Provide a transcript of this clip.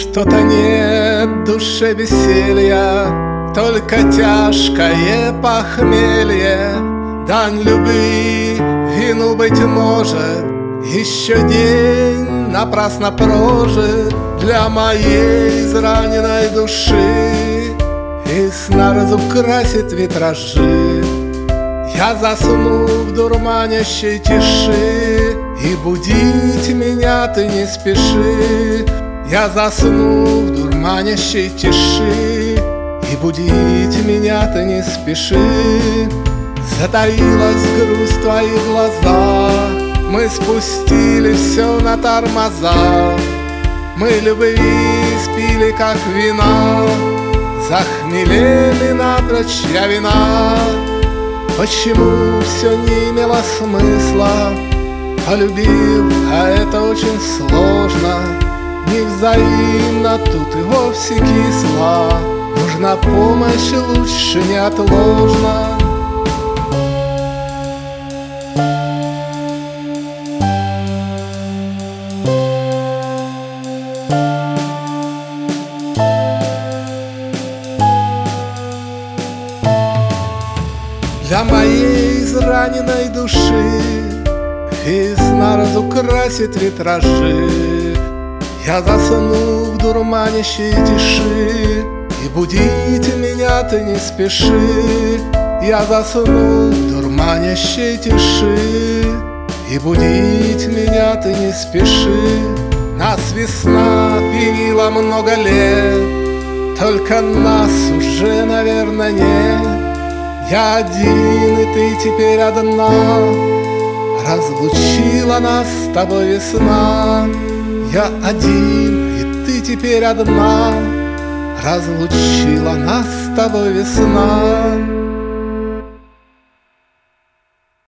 Что-то нет в душе веселья, только тяжкое похмелье. Дань любви, вину, быть может, еще день напрасно прожит для моей израненной души, и сна разукрасит витражи. Я засну в дурманящей тиши, и будить меня ты не спеши. Я засну в дурманящей тиши, и будить меня ты не спеши. Затаилась грусть в твоих глазах, мы спустили все на тормоза. Мы любви спили, как вина, захмелели напрочь, я вина. Почему все не имело смысла? Полюбил, а это очень сложно. Невзаимно тут и вовсе кисло, нужна помощь лучше неотложно. Для моей израненной души весна разукрасит витражи. Я засну в дурманящей тиши, и будить меня ты не спеши. Я засну в дурманящей тиши, и будить меня ты не спеши. Нас весна пьянила много лет, только нас уже, наверное, нет. Я один, и ты теперь одна, разлучила нас с тобой весна. Я один, и ты теперь одна, разлучила нас с тобой весна.